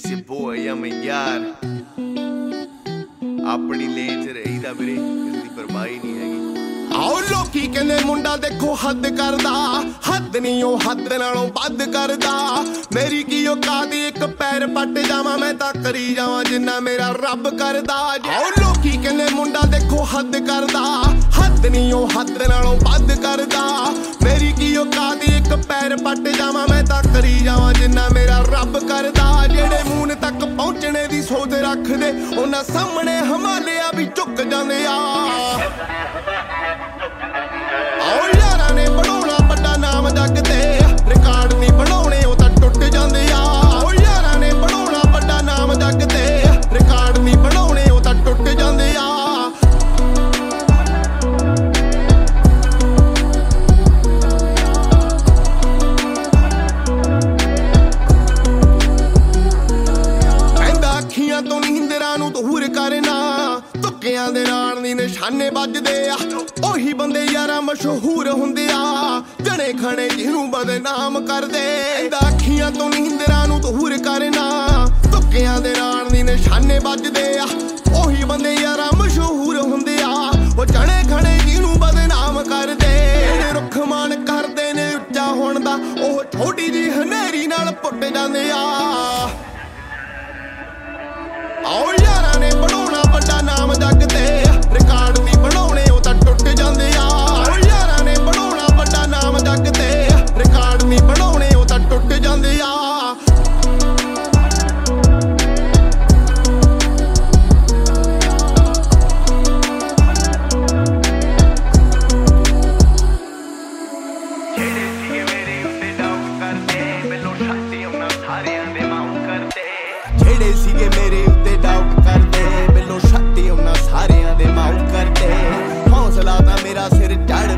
It's your boy, I'm a यार अपनी लेन च रहीदा वीरे इसदी परवाही नहीं हैगी। आओ लोकी कहंदे मुंडा देखो हद करदा, हद नहीं ओ हद नालों वध करदा। मेरी की औकात एक पैर पट जावां मैं तां करी जावां जिन्ना मेरा रब करदा। आओ लोकी कहंदे मुंडा देखो हद करदा, हद नहीं ओ हद नालों वध करदा। मेरी की औकात एक पैर पट जावां मैं तां करी जावां जिन्ना मेरा रब करदा। जेड़े मून तक पहुंचने दी सोच रखदे उन्हां सामने हिमालया भी झुक जांदे आ। आओ यारां ने बनाउणा वड्डा नाम जग ते, रिकार्ड नहीं बनाउणे ओ तां टुट जांदे आ। आओ यारां ने बनाउणा वड्डा नाम जग ते, रिकार्ड नहीं बनाउणे ओ तां टुट जांदे आ। तो नींदरां नूं दूर करना, तुक्कियां दे नाल नी निशाने बजदे आ। ओही बंदे यारा मशहूर हुंदे आ, जने खणे जिहनूं बदनाम करदे। अखियां तो नींदरां नूं दूर करना, तुक्कियां दे नाल नी निशाने बजदे आ। ओही बंदे यारा मशहूर हुंदे आ, ओ जने खणे जिहनूं बदनाम करदे। रुख मान करदे ने उच्चा होण दा, ओह छोटी जी हनेरी नाल पुੱਟ ਜਾਂਦੇ आ। आओ यारां ने बनाउणा वड्डा नाम जग ते, रिकार्ड नहीं बनाउणे ओ तां टुट जांदे आ। आओ यारां ने बनाउणा वड्डा नाम जग ते, रिकार्ड नहीं बनाउणे ओ तां टुट जांदे आ। ਜਿਹੜੇ ਸੀਗੇ ਮੇਰੇ ਉੱਤੇ ਡਾਊਟ ਕਰਦੇ, ਮੈਨੂੰ ਸ਼ੱਕ ਉਹਨਾਂ ਸਾਰਿਆਂ ਦੇ ਮਾਊਟ ਕਰਦੇ। ਹੌਸਲਾ ਤਾਂ ਮੇਰਾ ਸਿਰ ਚੜ੍ਹ